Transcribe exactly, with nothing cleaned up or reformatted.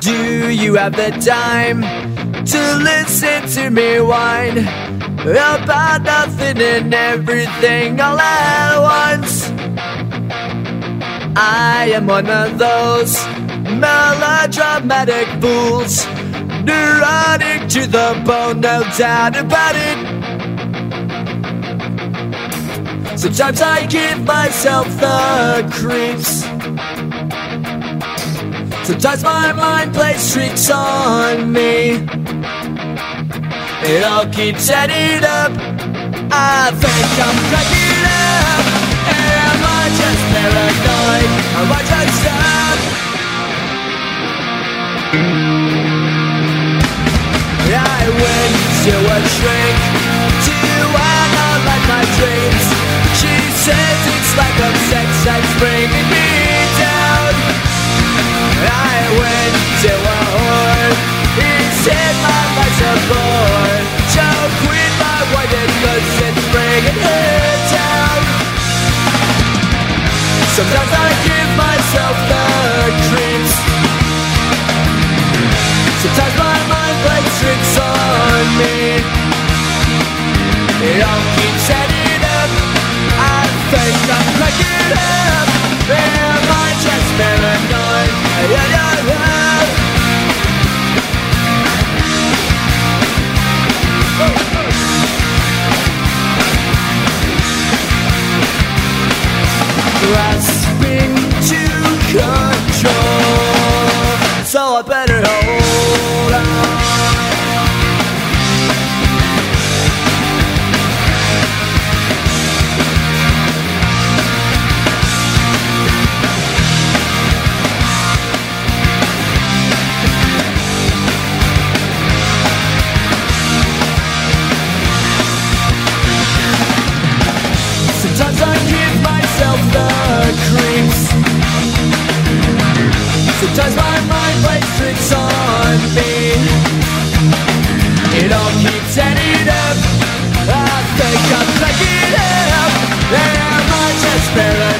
Do you have the time to listen to me whine about nothing and everything all at once? I am one of those melodramatic fools, neurotic to the bone, no doubt about it. Sometimes I give myself the creeps. Sometimes my mind plays tricks on me. It all keeps adding up. I think I'm cracking up. Am I just paranoid? Am I just stuck? I went to a shrink to analyze my dreams. She says it's like a sex that's bringing me down. I went to a whore. He said my life's a bore. So quit my wife cause it's bringing her down. Sometimes I give myself the creeps. Sometimes my mind plays tricks on me. It all keeps adding up. I think I'm cracking up. Am I just paranoid? Yeah, yeah, yeah. Grasping to control, so I better hold on. Sometimes I give myself the creeps. Sometimes my mind plays tricks on me. It all keeps adding up. I think I'm cracking up. Am I just paranoid?